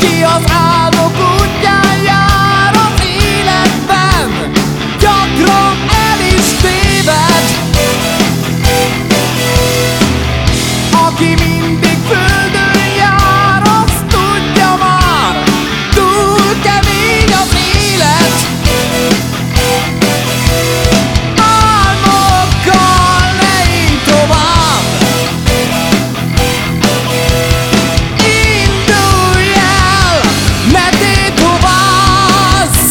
Ki az álmok útján jár az életben, gyakran el is téved. Aki mindig földön jár, azt tudja már, túl kemény az élet. Álmokkal ne élj tovább, indulj el, mert tétoválsz.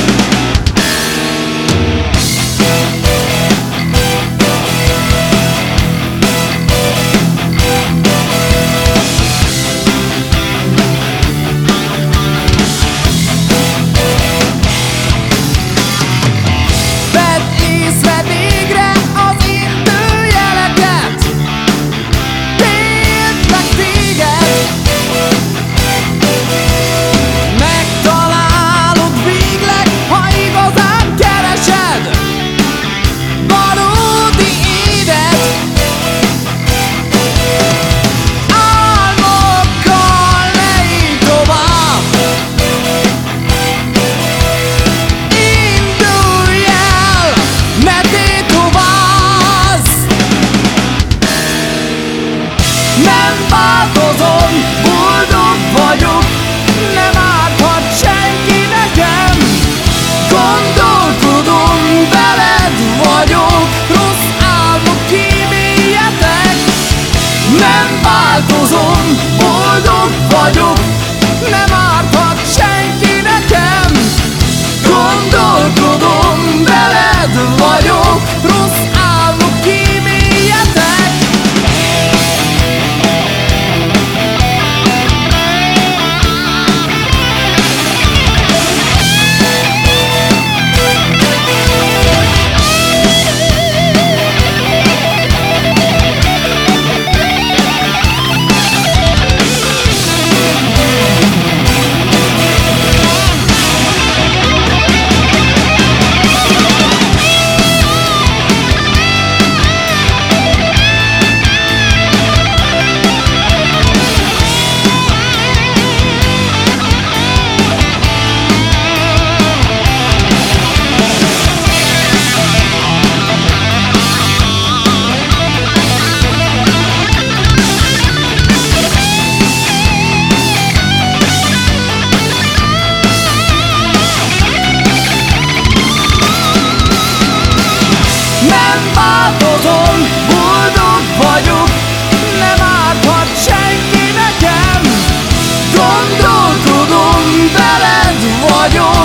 Vedd észre végre az időjeleket, féltlek téged. Megtalálod végleg, ha igazán keresed valódi édet. Álmokkal ne élj tovább, indulj el, mert tétoválsz. Nem változom, boldog vagyok, nem árthat senki nekem. Gondolkodom, veled vagyok, rossz álmok kíméljetek. Nem változom, boldog vagyok, nem árthat senki nekem. Gondolkodom, veled vagyok, rossz álmok kíméljetek. Nem változom, boldog vagyok, nem árthat senki nekem. Gondolkodom, veled vagyok.